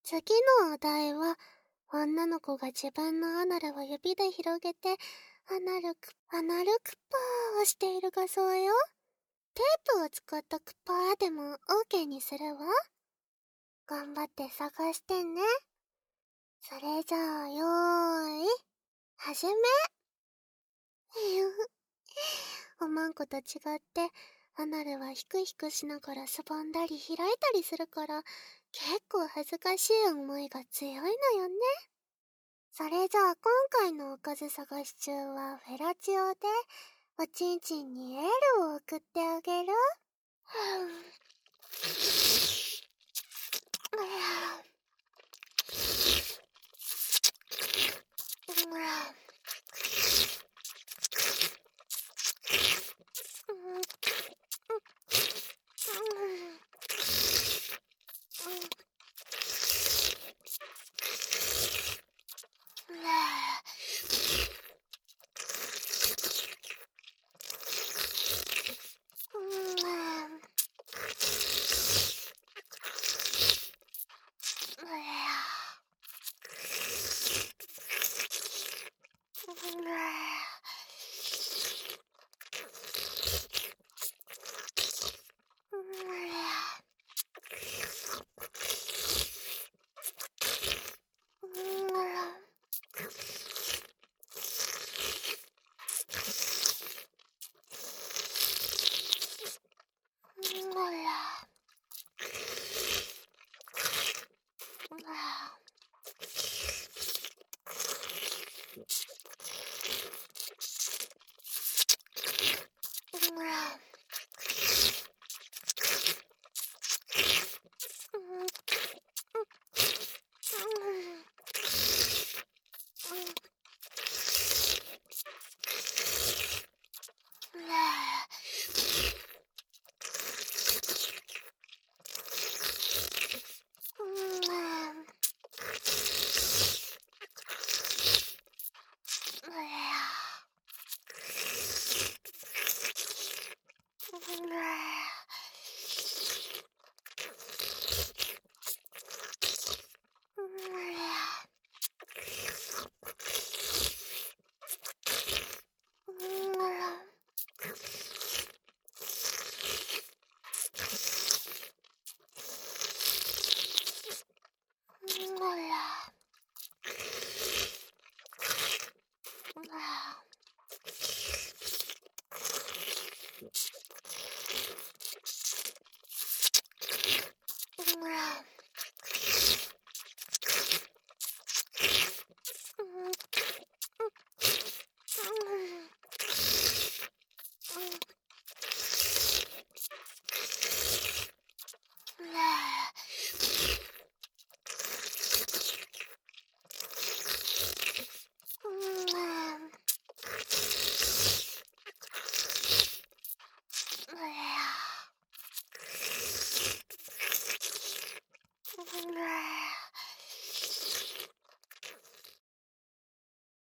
次のお題は、女の子が自分のアナルを指で広げて、アナルクパーをしている画像よ。テープを使ったクパーでも OK にするわ。頑張って探してね。それじゃあ、よーい、始め。おまんこと違って、アナルはヒクヒクしながらすぼんだり開いたりするから、結構恥ずかしい思いが強いのよね。それじゃあ今回のおかず探し中はフェラチオで、おちんちんにエールを送ってあげる。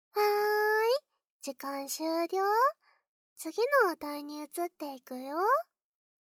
時間終了。次のお題に移っていくよ。